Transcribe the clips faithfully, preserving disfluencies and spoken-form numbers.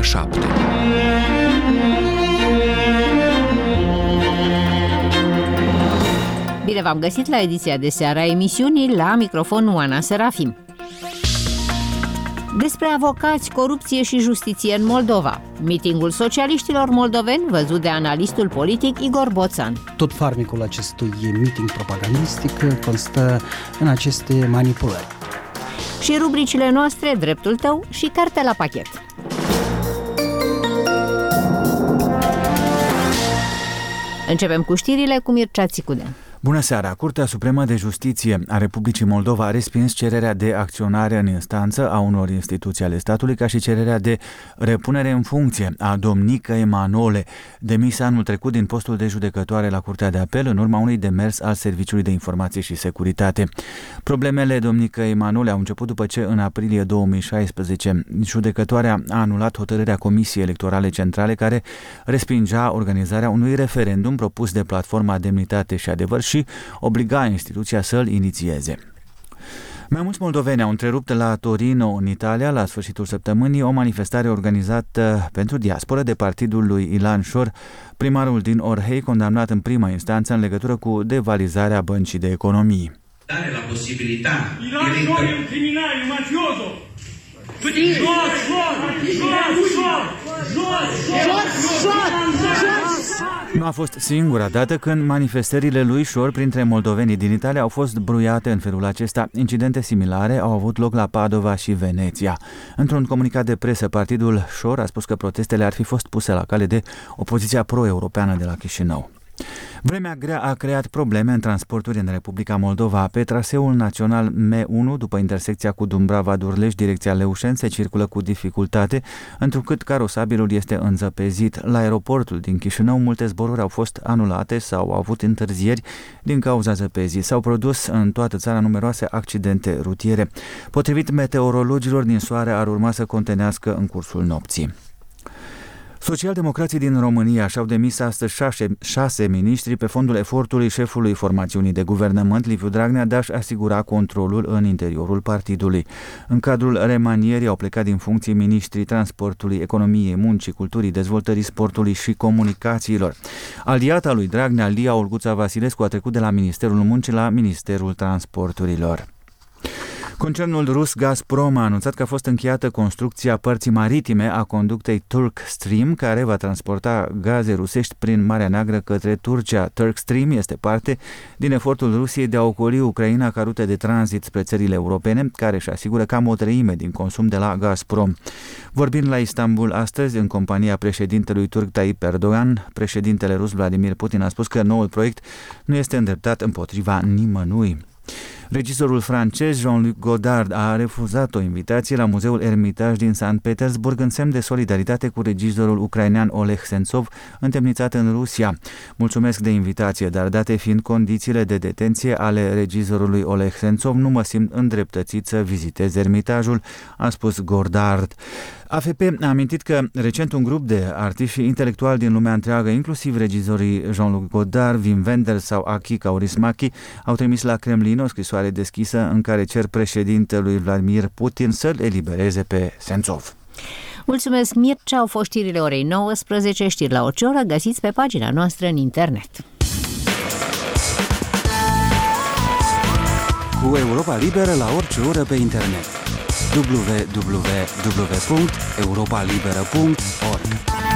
șapte. Bine v-am găsit la ediția de seară a emisiunii, la microfon Oana Serafim. Despre avocați, corupție și justiție în Moldova. Mitingul socialiștilor moldoveni văzut de analistul politic Igor Boțan. Tot farmecul acestui meeting propagandistic constă în aceste manipulări. Și rubricile noastre, Dreptul tău și Carte la pachet. Începem cu știrile cu Mircea Țicudea. Bună seara! Curtea Supremă de Justiție a Republicii Moldova a respins cererea de acționare în instanță a unor instituții ale statului, ca și cererea de repunere în funcție a domnică Emanole, demis anul trecut din postul de judecătoare la Curtea de Apel în urma unui demers al Serviciului de Informații și Securitate. Problemele domnică Emanole au început după ce în aprilie două mii șaisprezece judecătoarea a anulat hotărârea Comisiei Electorale Centrale care respingea organizarea unui referendum propus de Platforma Demnitate și Adevăr și obliga instituția să-l inițieze. Mai mulți moldoveni au întrerupt la Torino, în Italia, la sfârșitul săptămânii, o manifestare organizată pentru diasporă de partidul lui Ilan Șor, primarul din Orhei, condamnat în prima instanță în legătură cu devalizarea băncii de economii. Dare la posibilità Ilan Șor e un criminal, e un mafioso! Jos, jos, jos, jos, Nu a fost singura dată când manifestările lui Șor printre moldovenii din Italia au fost bruiate în felul acesta. Incidente similare au avut loc la Padova și Veneția. Într-un comunicat de presă, partidul Șor a spus că protestele ar fi fost puse la cale de opoziția pro-europeană de la Chișinău. Vremea grea a creat probleme în transporturi în Republica Moldova. Pe traseul național M unu, după intersecția cu Dumbrava-Durlești, direcția Leușeni, se circulă cu dificultate, întrucât carosabilul este înzăpezit. La aeroportul din Chișinău, multe zboruri au fost anulate sau au avut întârzieri din cauza zăpezii. S-au produs în toată țara numeroase accidente rutiere. Potrivit meteorologilor, ninsoarea ar urma să contenească în cursul nopții. Socialdemocrații din România și-au demis astăzi șase, șase miniștri pe fondul efortului șefului formațiunii de guvernământ, Liviu Dragnea, de a-și asigura controlul în interiorul partidului. În cadrul remanierii au plecat din funcții miniștrii transportului, economiei, muncii, culturii, dezvoltării sportului și comunicațiilor. Aliata lui Dragnea, Lia Olguța Vasilescu, a trecut de la Ministerul Muncii la Ministerul Transporturilor. Concernul rus Gazprom a anunțat că a fost încheiată construcția părții maritime a conductei Turk Stream, care va transporta gaze rusești prin Marea Neagră către Turcia. Turk Stream este parte din efortul Rusiei de a ocoli Ucraina ca rută de tranzit spre țările europene, care își asigură cam o treime din consum de la Gazprom. Vorbind la Istanbul astăzi, în compania președintelui turc Tayyip Erdogan, președintele rus Vladimir Putin a spus că noul proiect nu este îndreptat împotriva nimănui. Regizorul francez Jean-Luc Godard a refuzat o invitație la Muzeul Ermitaj din Sankt Petersburg în semn de solidaritate cu regizorul ucrainean Oleg Sentsov, întemnițat în Rusia. Mulțumesc de invitație, dar date fiind condițiile de detenție ale regizorului Oleg Sentsov, nu mă simt îndreptățit să vizitez Ermitajul, a spus Godard. A F P a amintit că recent un grup de artiști și intelectuali din lumea întreagă, inclusiv regizorii Jean-Luc Godard, Wim Wenders sau Aki Kaurismäki, au trimis la Kremlin o scrisoare deschisă în care cer președintelui Vladimir Putin să-l elibereze pe Sentsov. Mulțumesc, Mircea. Au fost știrile orei nouăsprezece, știri la orice oră, găsiți pe pagina noastră în internet. Cu Europa Liberă la orice oră pe internet. w w w punct europa liberă punct org.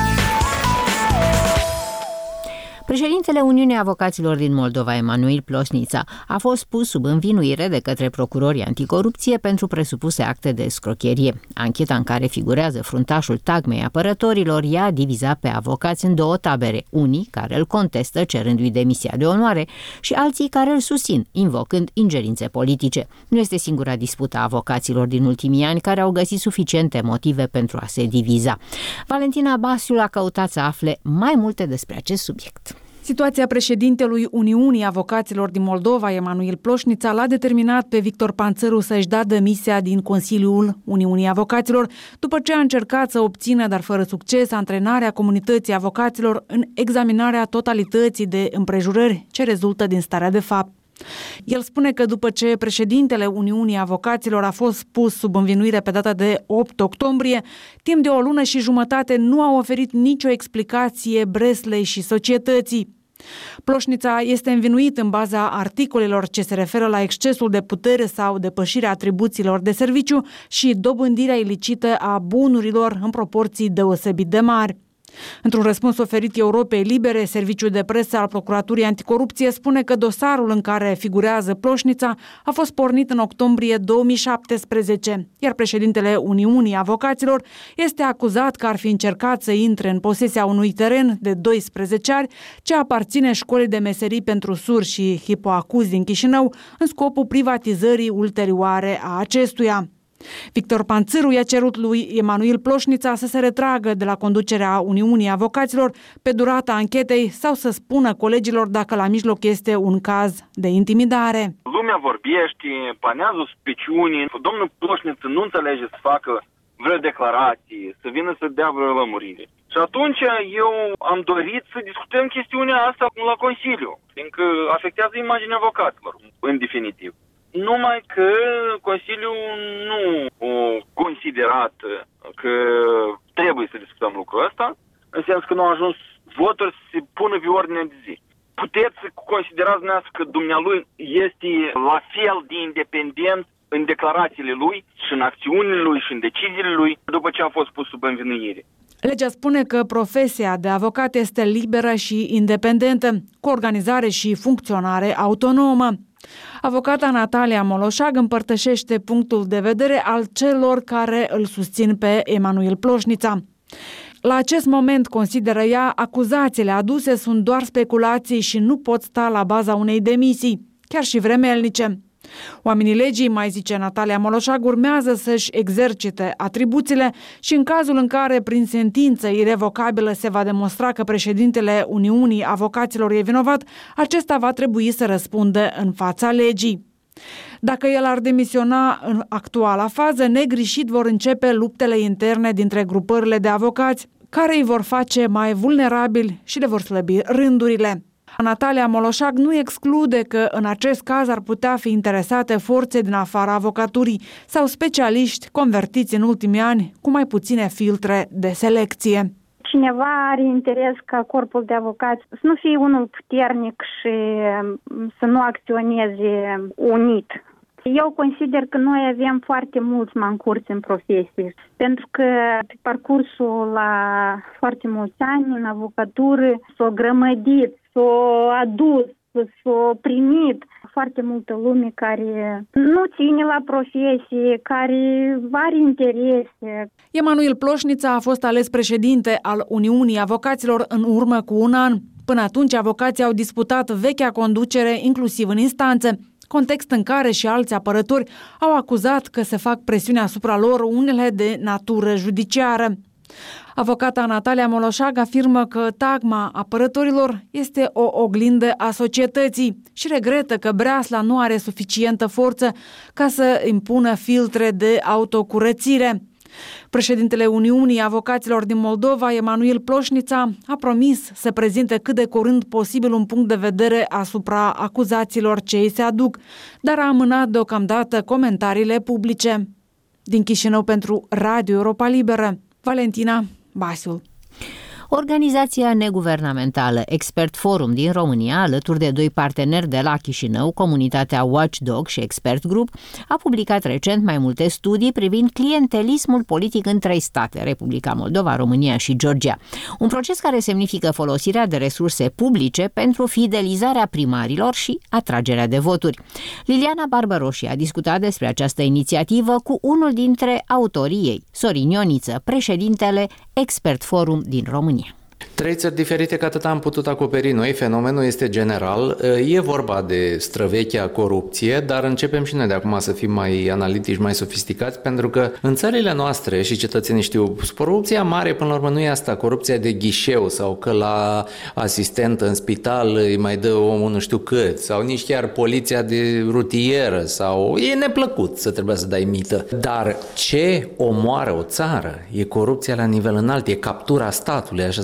Președintele Uniunii Avocaților din Moldova, Emanuil Plosnița, a fost pus sub învinuire de către procurorii anticorupție pentru presupuse acte de escrocherie. Ancheta în care figurează fruntașul tagmei apărătorilor i-a divizat pe avocați în două tabere, unii care îl contestă cerându-i demisia de onoare și alții care îl susțin, invocând ingerințe politice. Nu este singura dispută a avocaților din ultimii ani care au găsit suficiente motive pentru a se diviza. Valentina Basiu a căutat să afle mai multe despre acest subiect. Situația președintelui Uniunii Avocaților din Moldova, Emanuil Plosnița, l-a determinat pe Victor Panțăru să-și dea demisia din Consiliul Uniunii Avocaților, după ce a încercat să obțină, dar fără succes, antrenarea comunității avocaților în examinarea totalității de împrejurări ce rezultă din starea de fapt. El spune că după ce președintele Uniunii Avocaților a fost pus sub învinuire pe data de opt octombrie, timp de o lună și jumătate nu a oferit nicio explicație Breslei și societății. Ploșnița este învinuit în baza articolelor ce se referă la excesul de putere sau depășirea atribuțiilor de serviciu și dobândirea ilicită a bunurilor în proporții deosebit de mari. Într-un răspuns oferit Europei Libere, serviciul de presă al Procuraturii Anticorupție spune că dosarul în care figurează Ploșnița a fost pornit în octombrie două mii șaptesprezece, iar președintele Uniunii Avocaților este acuzat că ar fi încercat să intre în posesia unui teren de doisprezece ari ce aparține Școlii de Meserii pentru Surzi și Hipoacuzi din Chișinău în scopul privatizării ulterioare a acestuia. Victor Panțăru i-a cerut lui Emanuil Ploșnița să se retragă de la conducerea Uniunii Avocaților pe durata anchetei sau să spună colegilor dacă la mijloc este un caz de intimidare. Lumea vorbește, panează suspiciuni, domnul Ploșniță nu înțelege să facă vreo declarație, să vină să dea vreo lămurire. Și atunci eu am dorit să discutăm chestiunea asta la Consiliu, fiindcă afectează imaginea avocaților, în definitiv. Numai că Consiliul nu a considerat că trebuie să discutăm lucrul ăsta, în sens că nu au ajuns voturi să se pună pe ordinea de zi. Puteți să considerați dumneavoastră că dumnealui este la fel de independent în declarațiile lui și în acțiunile lui și în deciziile lui după ce a fost pus sub învinuire. Legea spune că profesia de avocat este liberă și independentă, cu organizare și funcționare autonomă. Avocata Natalia Moloșag împărtășește punctul de vedere al celor care îl susțin pe Emanuil Ploșnița. La acest moment, consideră ea, acuzațiile aduse sunt doar speculații și nu pot sta la baza unei demisii, chiar și vremelnice. Oamenii legii, mai zice Natalia Moloșag, urmează să-și exercite atribuțiile și în cazul în care prin sentință irevocabilă se va demonstra că președintele Uniunii Avocaților e vinovat, acesta va trebui să răspundă în fața legii. Dacă el ar demisiona în actuala fază, negrișit vor începe luptele interne dintre grupările de avocați, care îi vor face mai vulnerabili și le vor slăbi rândurile. Natalia Moloșag nu exclude că în acest caz ar putea fi interesate forțe din afara avocaturii sau specialiști convertiți în ultimii ani cu mai puține filtre de selecție. Cineva are interes ca corpul de avocați să nu fie unul puternic și să nu acționeze unit. Eu consider că noi avem foarte mulți mancurți în profesie, pentru că pe parcursul la foarte mulți ani în avocatură s-o grămădit, s-o adus, s-o primit foarte multă lume care nu ține la profesie, care are interese. Emanuil Ploșnița a fost ales președinte al Uniunii Avocaților în urmă cu un an. Până atunci, avocații au disputat vechea conducere, inclusiv în instanțe, context în care și alți apărători au acuzat că se fac presiuni asupra lor, unele de natură judiciară. Avocata Natalia Moloșag afirmă că tagma apărătorilor este o oglindă a societății și regretă că breasla nu are suficientă forță ca să impună filtre de autocurățire. Președintele Uniunii Avocaților din Moldova, Emanuil Ploșnița, a promis să prezinte cât de curând posibil un punct de vedere asupra acuzațiilor ce îi se aduc, dar a amânat deocamdată comentariile publice. Din Chișinău pentru Radio Europa Liberă, Valentina Basiul. Organizația neguvernamentală Expert Forum din România, alături de doi parteneri de la Chișinău, comunitatea Watchdog și Expert Group, a publicat recent mai multe studii privind clientelismul politic în trei state, Republica Moldova, România și Georgia. Un proces care semnifică folosirea de resurse publice pentru fidelizarea primarilor și atragerea de voturi. Liliana Barbaroși a discutat despre această inițiativă cu unul dintre autorii ei, Sorin Ioniță, președintele Expert Forum din România. Trei țări diferite, că atât am putut acoperi noi, fenomenul este general, e vorba de străvechea corupție, dar începem și noi de acum să fim mai analitici, mai sofisticați, pentru că în țările noastre, și cetățenii știu, corupția mare până la urmă nu e asta, corupția de ghișeu sau că la asistent în spital îi mai dă omul nu știu cât, sau nici chiar poliția de rutieră, sau e neplăcut să trebuie să dai mită. Dar ce omoară o țară e corupția la nivel înalt, e captura statului, așa se cheamă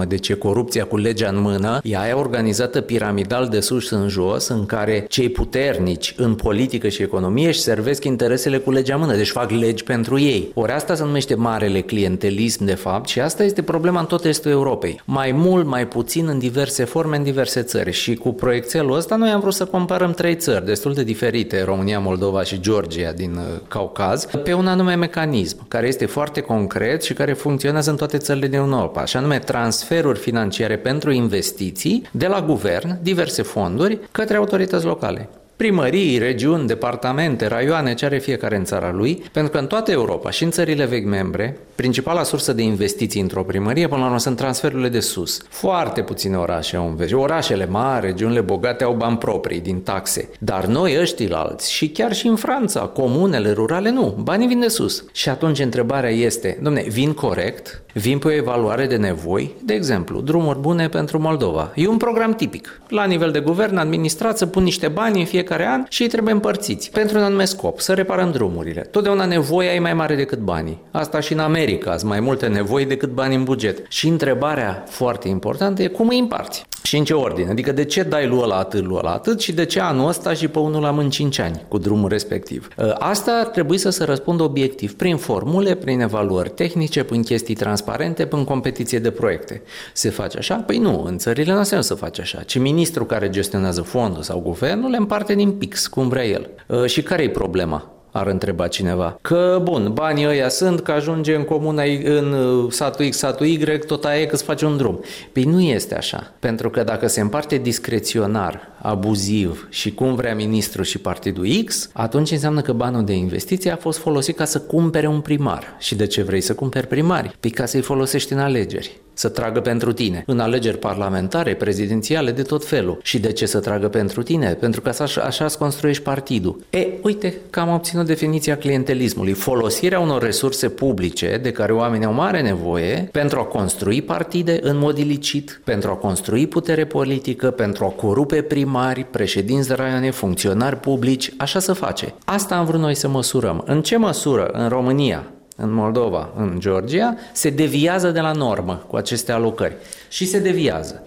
deci e corupția cu legea în mână, e aia organizată piramidal de sus în jos, în care cei puternici în politică și economie își servesc interesele cu legea în mână, deci fac legi pentru ei. Ori asta se numește marele clientelism de fapt și asta este problema în tot estul Europei. Mai mult, mai puțin, în diverse forme, în diverse țări. Și cu proiectelul ăsta noi am vrut să comparăm trei țări destul de diferite, România, Moldova și Georgia din Caucaz, pe un anume mecanism, care este foarte concret și care funcționează în toate țările din Europa, și anume transferuri financiare pentru investiții de la guvern, diverse fonduri, către autorități locale. Primării, regiuni, departamente, raioane, ce are fiecare în țara lui, pentru că în toată Europa și în țările vechi membre, principala sursă de investiții într-o primărie, până la urmă, sunt transferurile de sus. Foarte puține orașe au investiții. Orașele mari, regiunile bogate au bani proprii din taxe. Dar noi, ăștilalți, și chiar și în Franța, comunele rurale, nu. Banii vin de sus. Și atunci întrebarea este, dom'le, vin corect? Vin pe o evaluare de nevoi? De exemplu, drumuri bune pentru Moldova. E un program tipic. La nivel de guvern, administrat, să pun niște bani în fiecare an și îi trebuie împărțiți pentru un anume scop, să reparăm drumurile. Totdeauna nevoia e mai mare decât banii. Asta și în America, sunt mai multe nevoi decât bani în buget. Și întrebarea foarte importantă e cum îi împarți. Și în ce ordine? Adică de ce dai lui ăla atât, lui ăla atât și de ce anul ăsta și pe unul am în cinci ani cu drumul respectiv? Asta ar trebui să se răspundă obiectiv, prin formule, prin evaluări tehnice, prin chestii transparente, prin competiție de proiecte. Se face așa? Păi nu, în țările noastre nu se face așa, ci ministrul care gestionează fondul sau guvernul le împarte din pix, cum vrea el. Și care e problema? Ar întreba cineva. Că, bun, banii ăia sunt, că ajunge în comuna, în satul X, satul Y, tot aia e că îți face un drum. Păi nu este așa. Pentru că dacă se împarte discreționar, abuziv și cum vrea ministrul și partidul X, atunci înseamnă că banul de investiție a fost folosit ca să cumpere un primar. Și de ce vrei să cumperi primari? Păi ca să-i folosești în alegeri. Să tragă pentru tine. În alegeri parlamentare, prezidențiale, de tot felul. Și de ce să tragă pentru tine? Pentru că așa, așa îți construiești partidul. E, uite că am obținut definiția clientelismului. Folosirea unor resurse publice de care oamenii au mare nevoie pentru a construi partide în mod ilicit, pentru a construi putere politică, pentru a corupe primari, președinți de raioane, funcționari publici. Așa se face. Asta am vrut noi să măsurăm. În ce măsură în România, în Moldova, în Georgia, se deviază de la normă cu aceste alocări. Și se deviază.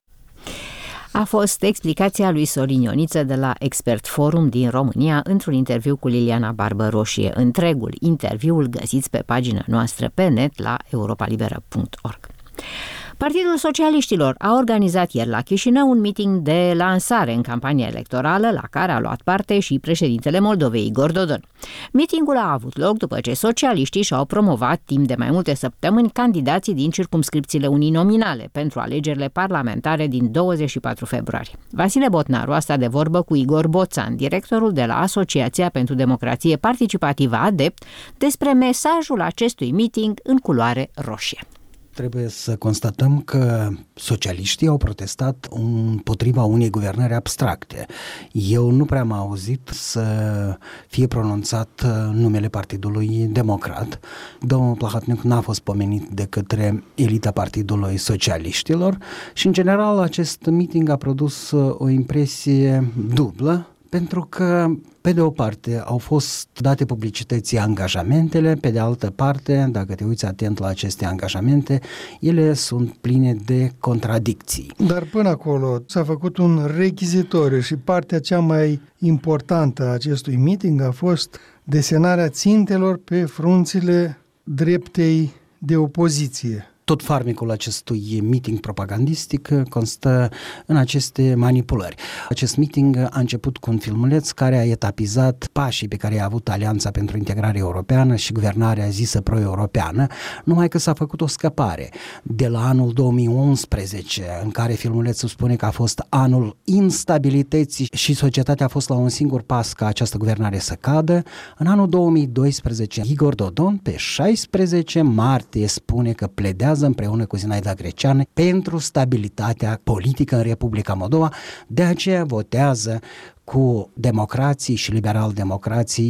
A fost explicația lui Sorin Ioniță de la Expert Forum din România într-un interviu cu Liliana Barbăroșie. Întregul interviul găsiți pe pagina noastră pe net la europalibera punct org. Partidul Socialiștilor a organizat ieri la Chișinău un meeting de lansare în campania electorală la care a luat parte și președintele Moldovei, Igor Dodon. Meetingul a avut loc după ce socialiștii și-au promovat timp de mai multe săptămâni candidații din circumscripțiile uninominale pentru alegerile parlamentare din douăzeci și patru februarie. Vasile Botnaru a stat de vorbă cu Igor Boțan, directorul de la Asociația pentru Democrație Participativă ADEPT, despre mesajul acestui meeting în culoare roșie. Trebuie să constatăm că socialiștii au protestat împotriva unei guvernări abstracte. Eu nu prea am auzit să fie pronunțat numele Partidului Democrat. Domnul Plahatniuc n-a fost pomenit de către elita Partidului Socialiștilor și, în general, acest meeting a produs o impresie dublă, pentru că, pe de o parte, au fost date publicității angajamentele, pe de altă parte, dacă te uiți atent la aceste angajamente, ele sunt pline de contradicții. Dar până acolo s-a făcut un rechizitoriu și partea cea mai importantă a acestui meeting a fost desenarea țintelor pe frunțile dreptei de opoziție. Tot farmecul acestui meeting propagandistic constă în aceste manipulări. Acest meeting a început cu un filmuleț care a etapizat pașii pe care i-a avut Alianța pentru Integrare Europeană și guvernarea zisă pro-europeană, numai că s-a făcut o scăpare. De la anul două mii unsprezece, în care filmulețul spune că a fost anul instabilității și societatea a fost la un singur pas ca această guvernare să cadă, în anul două mii doisprezece, Igor Dodon, pe șaisprezece martie, spune că pledează împreună cu Zinaida Greceanu pentru stabilitatea politică în Republica Moldova, de aceea votează cu democrații și liberal-democrații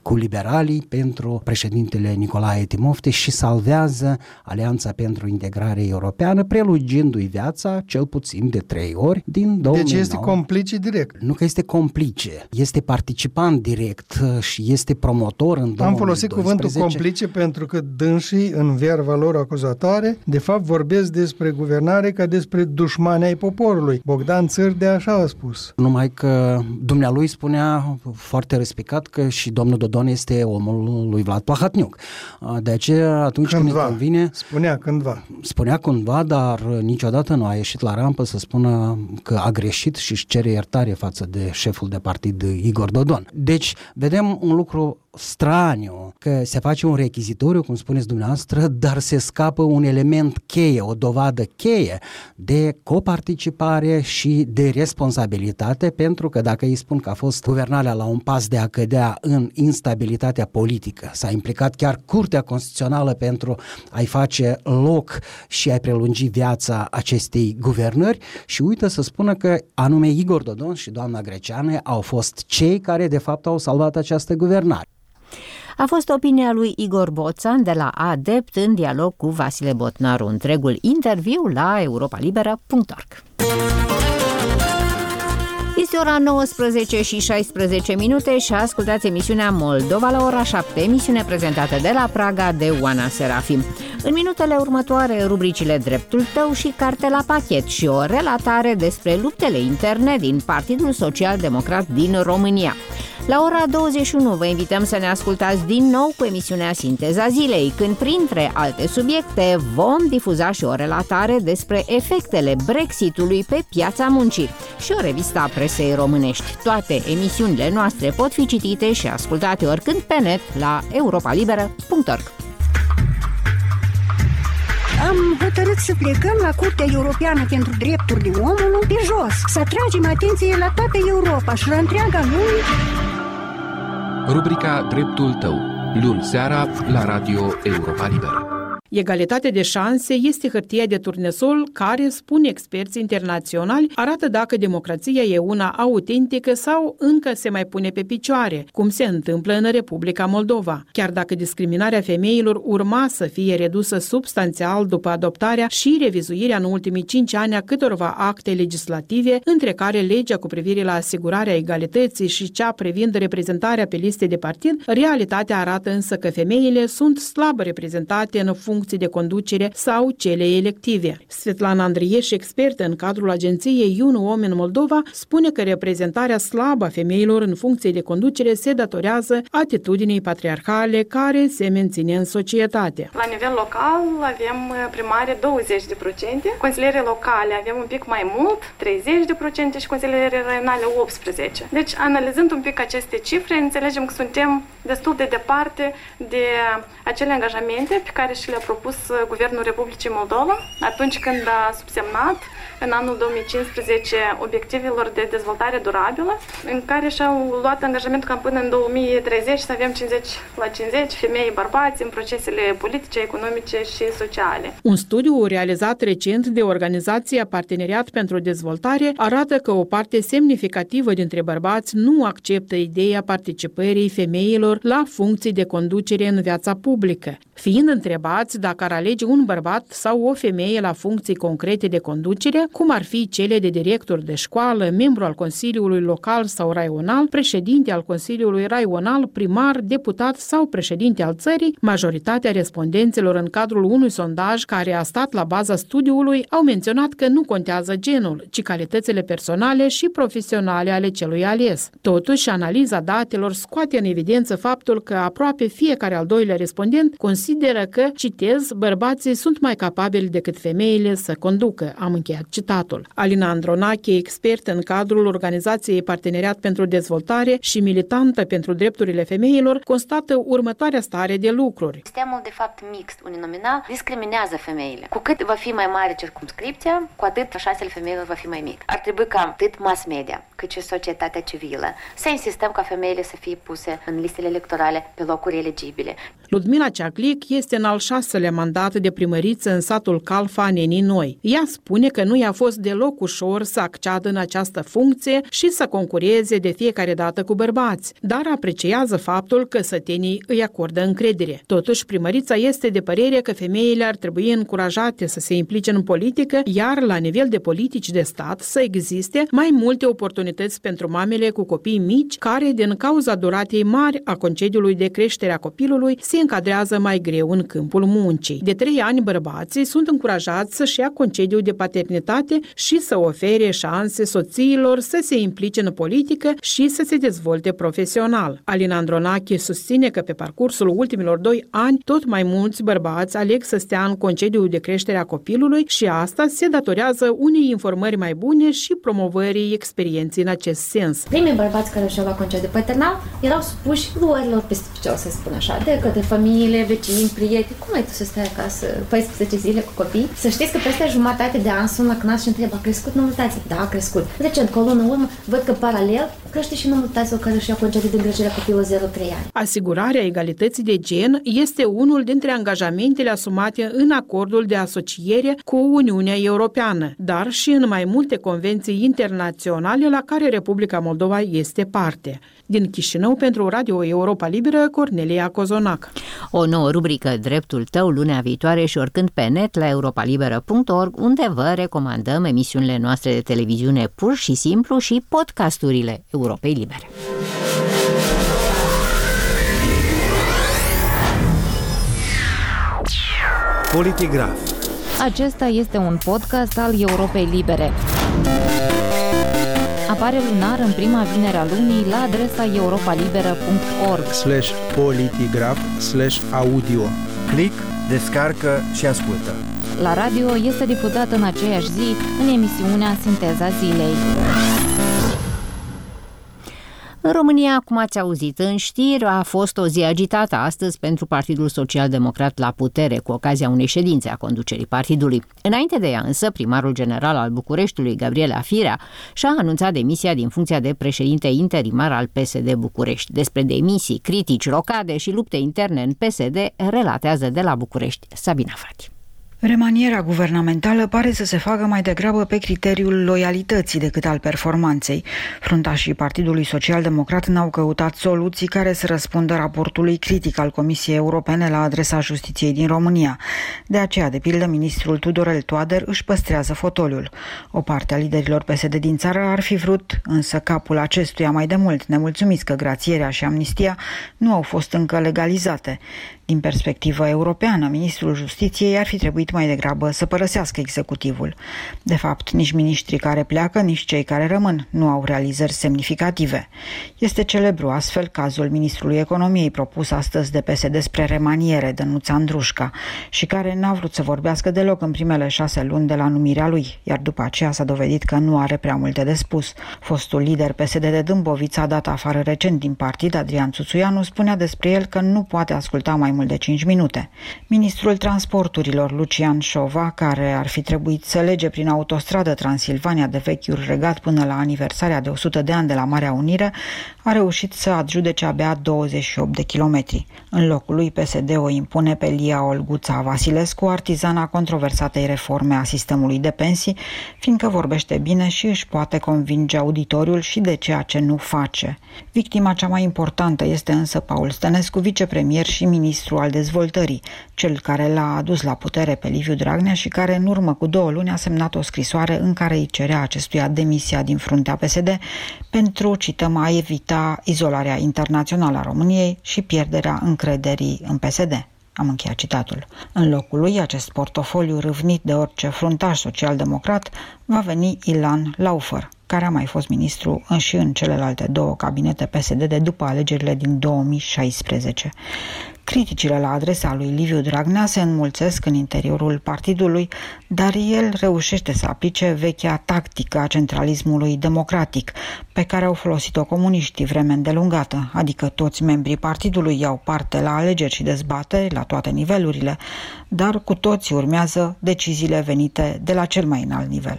cu liberalii pentru președintele Nicolae Timofte și salvează Alianța pentru Integrare Europeană, prelungindu-i viața cel puțin de trei ori din două mii nouă. Deci este complice direct. Nu că este complice, este participant direct și este promotor în două mii doisprezece. Am folosit cuvântul complice pentru că dânsii, în verba lor acuzatoare, de fapt vorbesc despre guvernare ca despre dușmani ai poporului. Bogdan Țârdea așa a spus. Numai că dumnealui spunea foarte respicat că și domnul Dodon este omul lui Vlad Plahatniuc. De aceea, atunci cândva. când îi convine... Spunea cândva. Spunea cândva, dar niciodată nu a ieșit la rampă să spună că a greșit și își cere iertare față de șeful de partid Igor Dodon. Deci, vedem un lucru straniu, că se face un rechizitoriu, cum spuneți dumneavoastră, dar se scapă un element cheie, o dovadă cheie de coparticipare și de responsabilitate, pentru că dacă îi spun că a fost guvernarea la un pas de a cădea în instabilitatea politică, s-a implicat chiar Curtea Constituțională pentru a-i face loc și a-i prelungi viața acestei guvernări și uită să spună că anume Igor Dodon și doamna Greceanu au fost cei care de fapt au salvat această guvernare. A fost opinia lui Igor Boțan de la Adept în dialog cu Vasile Botnaru. Întregul interviu la europa liberă punct org. Este ora nouăsprezece și șaisprezece minute și ascultați emisiunea Moldova la ora șapte, emisiune prezentată de la Praga de Oana Serafim. În minutele următoare, rubricile Dreptul tău și Carte la pachet și o relatare despre luptele interne din Partidul Social Democrat din România. La ora douăzeci și unu vă invităm să ne ascultați din nou cu emisiunea Sinteza Zilei, când printre alte subiecte vom difuza și o relatare despre efectele Brexitului pe piața muncii și o revistă a presei românești. Toate emisiunile noastre pot fi citite și ascultate oricând pe net la europa liberă punct org. Am hotărât să plecăm la Curtea Europeană pentru Drepturile Omului pe jos, să atragem atenție la toată Europa și la întreaga lume. Rubrica Dreptul tău, luni seara la Radio Europa Liberă. Egalitatea de șanse este hârtia de turnesol care, spun experți internaționali, arată dacă democrația e una autentică sau încă se mai pune pe picioare, cum se întâmplă în Republica Moldova. Chiar dacă discriminarea femeilor urma să fie redusă substanțial după adoptarea și revizuirea în ultimii cinci ani a câtorva acte legislative, între care legea cu privire la asigurarea egalității și cea privind reprezentarea pe liste de partid, realitatea arată însă că femeile sunt slab reprezentate în funcție de conducere sau cele elective. Svetlana Andrieș, expertă în cadrul agenției Unu Om în Moldova, spune că reprezentarea slabă a femeilor în funcție de conducere se datorează atitudinii patriarhale care se menține în societate. La nivel local avem primare douăzeci de procente, consiliere locale avem un pic mai mult, treizeci de procente și consiliere regionale optsprezece la sută. Deci, analizând un pic aceste cifre, înțelegem că suntem destul de departe de acele angajamente pe care și le-a propus Guvernul Republicii Moldova atunci când a subsemnat în anul două mii cincisprezece obiectivelor de dezvoltare durabilă, în care și-au luat angajamentul ca până în două mii treizeci să avem cincizeci la cincizeci femei, bărbați în procesele politice, economice și sociale. Un studiu realizat recent de Organizația Parteneriat pentru Dezvoltare arată că o parte semnificativă dintre bărbați nu acceptă ideea participării femeilor la funcții de conducere în viața publică. Fiind întrebați dacă ar alege un bărbat sau o femeie la funcții concrete de conducere, cum ar fi cele de director de școală, membru al Consiliului Local sau Raional, președinte al Consiliului Raional, primar, deputat sau președinte al țării, majoritatea respondenților în cadrul unui sondaj care a stat la baza studiului au menționat că nu contează genul, ci calitățile personale și profesionale ale celui ales. Totuși, analiza datelor scoate în evidență faptul că aproape fiecare al doilea respondent consideră că, citez, bărbații sunt mai capabili decât femeile să conducă. Am încheiat citatul. Alina Andronache, expert în cadrul Organizației Parteneriat pentru Dezvoltare și militantă pentru drepturile femeilor, constată următoarea stare de lucruri. Sistemul de fapt mixt uninominal discriminează femeile. Cu cât va fi mai mare circumscripția, cu atât șansele femeilor va fi mai mic. Ar trebui ca atât mass media, cât și societatea civilă să insistăm ca femeile să fie puse în listele electorale pe locuri eligibile. Ludmila Ceaclic este în al șaselea mandat de primăriță în satul Calfa, Nenii Noi. Ea spune că nu i-a fost deloc ușor să acceadă în această funcție și să concureze de fiecare dată cu bărbați, dar apreciază faptul că sătenii îi acordă încredere. Totuși, primărița este de părere că femeile ar trebui încurajate să se implice în politică, iar la nivel de politici de stat să existe mai multe oportunități pentru mamele cu copii mici, care, din cauza duratei mari a concediului de creștere a copilului, se încadrează mai greu în câmpul muncii. De trei ani, bărbații sunt încurajați să-și ia concediu de paternitate și să ofere șanse soțiilor să se implice în politică și să se dezvolte profesional. Alina Andronache susține că pe parcursul ultimilor doi ani, tot mai mulți bărbați aleg să stea în concediu de creștere a copilului și asta se datorează unei informări mai bune și promovării experienței în acest sens. Primii bărbați care și-au luat concediu paternal erau supuși luărilor peste picior, să spun așa, de către familie, vecini, prieteni. Cum ai tu să stai acasă paisprezece zile cu copii? Să știți că peste jumătate de an sună la C N A S și întreb, a crescut numărul tații? Da, a crescut. Recent, cu o lună în urmă, văd că paralel crește și numărul taților care și-au concediu de îngrijire a copilului zero trei ani. Asigurarea egalității de gen este unul dintre angajamentele asumate în acordul de asociere cu Uniunea Europeană, dar și în mai multe convenții internaționale la care Republica Moldova este parte. Din Chișinău, pentru Radio Europa Liberă, Cornelia Cozonac. O nouă rubrică Dreptul tău lunea viitoare și oricând pe net la europalibera punct org, unde vă recomandăm emisiunile noastre de televiziune pur și simplu și podcasturile Europei Libere. Politigraf. Acesta este un podcast al Europei Libere. Apare lunar în prima vinere a lunii la adresa europalibera punct org slash politigraf slash audio. Click, descarcă și ascultă. La radio este difuzat în aceeași zi în emisiunea Sinteza Zilei. În România, cum ați auzit în știri, a fost o zi agitată astăzi pentru Partidul Social-Democrat la putere, cu ocazia unei ședințe a conducerii partidului. Înainte de ea însă, primarul general al Bucureștiului, Gabriela Firea, și-a anunțat demisia din funcția de președinte interimar al P S D București. Despre demisii, critici, rocade și lupte interne în P S D relatează de la București Sabina Frati. Remanierea guvernamentală pare să se facă mai degrabă pe criteriul loialității decât al performanței. Fruntașii Partidului Social-Democrat n-au căutat soluții care să răspundă raportului critic al Comisiei Europene la adresa justiției din România. De aceea, de pildă, ministrul Tudorel Toader își păstrează fotoliul. O parte a liderilor P S D din țară ar fi vrut, însă capul acestuia mai de mult, nemulțumiți că grațierea și amnistia nu au fost încă legalizate. Din perspectivă europeană, ministrul Justiției ar fi trebuit mai degrabă să părăsească executivul. De fapt, nici miniștrii care pleacă, nici cei care rămân nu au realizări semnificative. Este celebru astfel cazul ministrului Economiei propus astăzi de P S D spre remaniere, Dănuț Andrușca, și care n-a vrut să vorbească deloc în primele șase luni de la numirea lui, iar după aceea s-a dovedit că nu are prea multe de spus. Fostul lider P S D de Dâmbovița, dat afară recent din partid, Adrian Țuțuianu, spunea despre el că nu poate asculta mai mult de cinci minute. Ministrul Transporturilor, Lucian Șova, care ar fi trebuit să lege prin autostradă Transilvania de vechiul regat până la aniversarea de o sută de ani de la Marea Unire, a reușit să adjudece abia douăzeci și opt de kilometri. În locul lui P S D o impune pe Lia Olguța Vasilescu, artizana controversatei reforme a sistemului de pensii, fiindcă vorbește bine și își poate convinge auditoriul și de ceea ce nu face. Victima cea mai importantă este însă Paul Stănescu, vicepremier și ministru al dezvoltării, cel care l-a adus la putere pe Liviu Dragnea și care în urmă cu două luni a semnat o scrisoare în care îi cerea acestuia demisia din fruntea P S D pentru, cităm, a evita izolarea internațională a României și pierderea încrederii în P S D. Am încheiat citatul. În locul lui, acest portofoliu râvnit de orice fruntaș social-democrat, va veni Ilan Laufer, care a mai fost ministru și în celelalte două cabinete P S D de după alegerile din două mii șaisprezece. Criticile la adresa lui Liviu Dragnea se înmulțesc în interiorul partidului, dar el reușește să aplice vechea tactică a centralismului democratic, pe care au folosit-o comuniștii vreme îndelungată, adică toți membrii partidului iau parte la alegeri și dezbateri la toate nivelurile, dar cu toți urmează deciziile venite de la cel mai înalt nivel.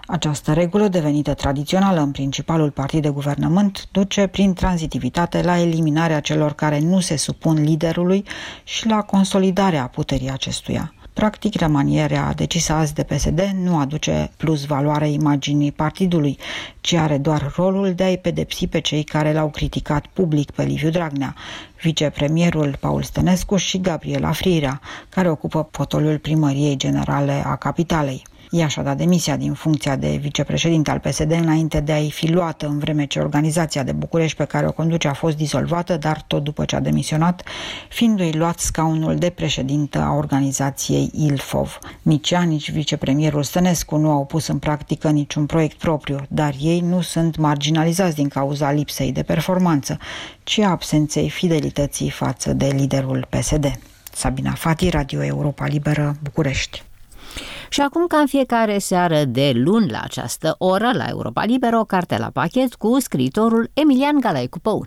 Această regulă, devenită tradițională în principalul partid de guvernământ, duce prin tranzitivitate la eliminarea celor care nu se supun liderului și la consolidarea puterii acestuia. Practic, remanierea decisă azi de P S D nu aduce plus valoare imaginii partidului, ci are doar rolul de a-i pedepsi pe cei care l-au criticat public pe Liviu Dragnea, vicepremierul Paul Stănescu și Gabriela Firea, care ocupă fotoliul primăriei generale a capitalei. Ea și-a dat demisia din funcția de vicepreședinte al P S D înainte de a-i fi luată, în vreme ce organizația de București pe care o conduce a fost dizolvată, dar tot după ce a demisionat, fiindu-i luat scaunul de președintă a organizației Ilfov. Nici ea, nici vicepremierul Stănescu nu au pus în practică niciun proiect propriu, dar ei nu sunt marginalizați din cauza lipsei de performanță, ci a absenței fidelității față de liderul P S D. Sabina Fati, Radio Europa Liberă, București. Și acum, ca în fiecare seară de luni la această oră, la Europa Liberă, o carte la pachet cu scriitorul Emilian Galaicu Păun.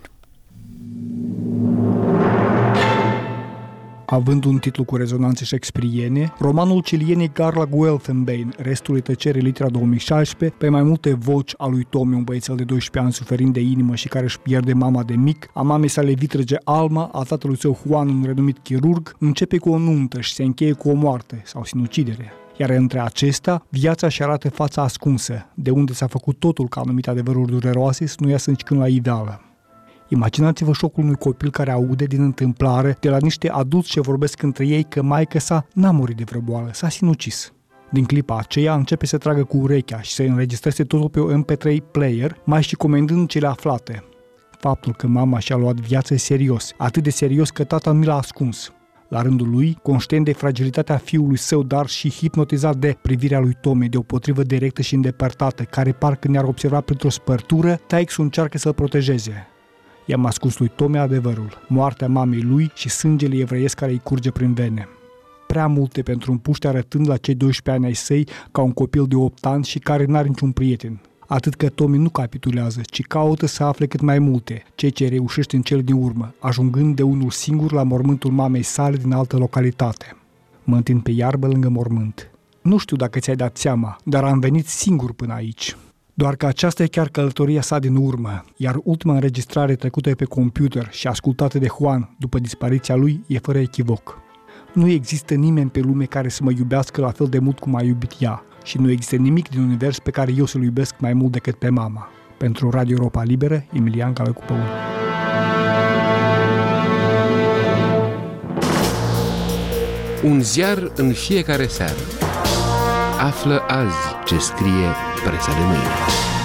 Având un titlu cu rezonanțe shakespeariene, romanul cilienei Carla Guelfenbein, Restul tăcere, litera două mii șaisprezece, pe mai multe voci a lui Tommy, un băiețel de doisprezece ani suferind de inimă și care își pierde mama de mic, a mamei sale vitrege Alma, a tatălui său Juan, un renumit chirurg, începe cu o nuntă și se încheie cu o moarte sau sinucidere. Iar între acestea, viața și arată fața ascunsă, de unde s-a făcut totul ca anumite adevăruri dureroase să nu iasă nici când la iveală. Imaginați-vă șocul unui copil care aude din întâmplare de la niște adulți ce vorbesc între ei că maică sa n-a murit de vreo boală, s-a sinucis. Din clipa aceea începe să tragă cu urechea și să înregistreze totul pe un M P trei player, mai și comandând cele aflate. Faptul că mama și-a luat viața serios, atât de serios că tata nu l-a ascuns. La rândul lui, conștient de fragilitatea fiului său, dar și hipnotizat de privirea lui Tommy, de o potrivă directă și îndepărtată, care parcă ne-ar observa printr-o spărtură, Taixul încearcă să-l protejeze. I-am ascuns lui Tommy adevărul, moartea mamei lui și sângele evreiesc care îi curge prin vene. Prea multe pentru un puște arătând la cei doisprezece ani ai săi ca un copil de opt ani și care n-are niciun prieten. Atât că Tommy nu capitulează, ci caută să afle cât mai multe, ceea ce reușește în cel din urmă, ajungând de unul singur la mormântul mamei sale din altă localitate. Mă întind pe iarbă lângă mormânt. Nu știu dacă ți-ai dat seama, dar am venit singur până aici. Doar că aceasta e chiar călătoria sa din urmă, iar ultima înregistrare trecută pe computer și ascultată de Juan după dispariția lui e fără echivoc. Nu există nimeni pe lume care să mă iubească la fel de mult cum a iubit ea și nu există nimic din univers pe care eu să-l iubesc mai mult decât pe mama. Pentru Radio Europa Liberă, Emilian Galaicu Păun. Un ziar în fiecare seară. Află azi ce scrie presa de mâine.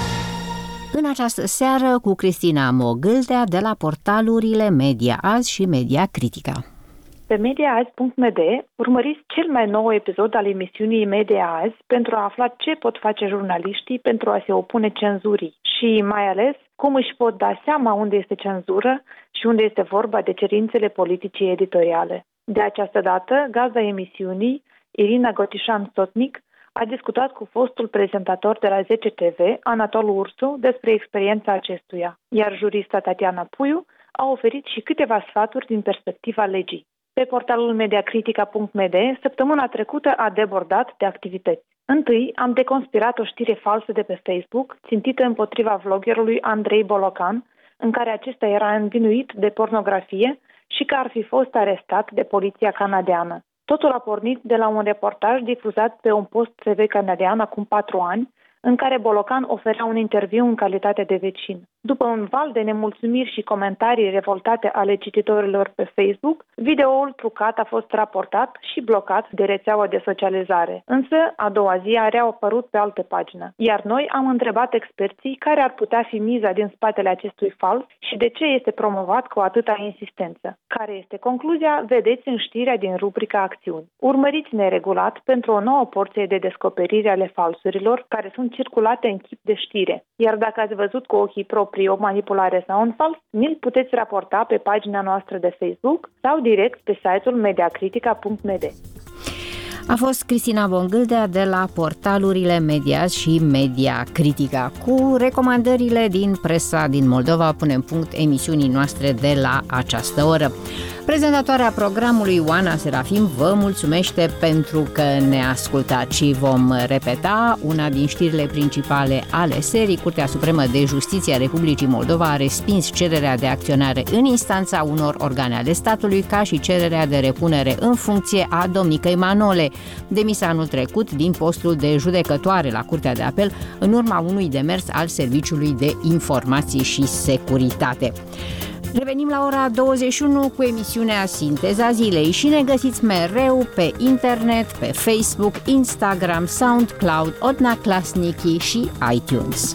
În această seară cu Cristina Mogâldea de la portalurile Media Azi și Media Critica. Pe mediaazi punct m d urmăriți cel mai nou episod al emisiunii Media Azi pentru a afla ce pot face jurnaliștii pentru a se opune cenzurii și, mai ales, cum își pot da seama unde este cenzură și unde este vorba de cerințele politicii editoriale. De această dată, gazda emisiunii, Irina Gotișan-Sotnic, a discutat cu fostul prezentator de la zece T V, Anatol Ursu, despre experiența acestuia, iar jurista Tatiana Puiu a oferit și câteva sfaturi din perspectiva legii. Pe portalul mediacritica punct m d, săptămâna trecută a debordat de activități. Întâi, am deconspirat o știre falsă de pe Facebook, țintită împotriva vloggerului Andrei Bolocan, în care acesta era învinuit de pornografie și că ar fi fost arestat de poliția canadiană. Totul a pornit de la un reportaj difuzat pe un post T V canadian acum patru ani, în care Bolocan oferea un interviu în calitate de vecin. După un val de nemulțumiri și comentarii revoltate ale cititorilor pe Facebook, videoul trucat a fost raportat și blocat de rețeaua de socializare. Însă, a doua zi a reapărut pe altă pagină. Iar noi am întrebat experții care ar putea fi miza din spatele acestui fals și de ce este promovat cu atâta insistență. Care este concluzia, vedeți în știrea din rubrica Acțiuni. Urmăriți-ne regulat pentru o nouă porție de descoperiri ale falsurilor care sunt circulate în chip de știre. Iar dacă ați văzut cu ochii proprii o manipulare sau un fals, ni-l puteți raporta pe pagina noastră de Facebook sau direct pe site-ul mediacritica punct m d. A fost Cristina Mogâldea de la portalurile Media și Media Critica. Cu recomandările din presa din Moldova punem punct emisiunii noastre de la această oră. Prezentatoarea programului Oana Serafim vă mulțumește pentru că ne ascultați și vom repeta una din știrile principale ale serii. Curtea Supremă de Justiție a Republicii Moldova a respins cererea de acționare în instanța unor organe ale statului, ca și cererea de repunere în funcție a domnicăi Manole, demisă anul trecut din postul de judecătoare la Curtea de Apel în urma unui demers al Serviciului de Informații și Securitate. Revenim la ora douăzeci și unu cu emisiunea Sinteza Zilei și ne găsiți mereu pe internet, pe Facebook, Instagram, SoundCloud, Odnaklassniki și iTunes.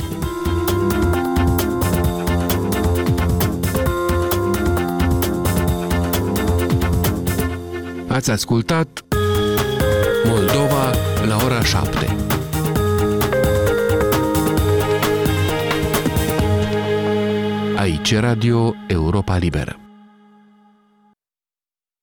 Ați ascultat Moldova la ora șapte. Aici Radio Europa Liberă.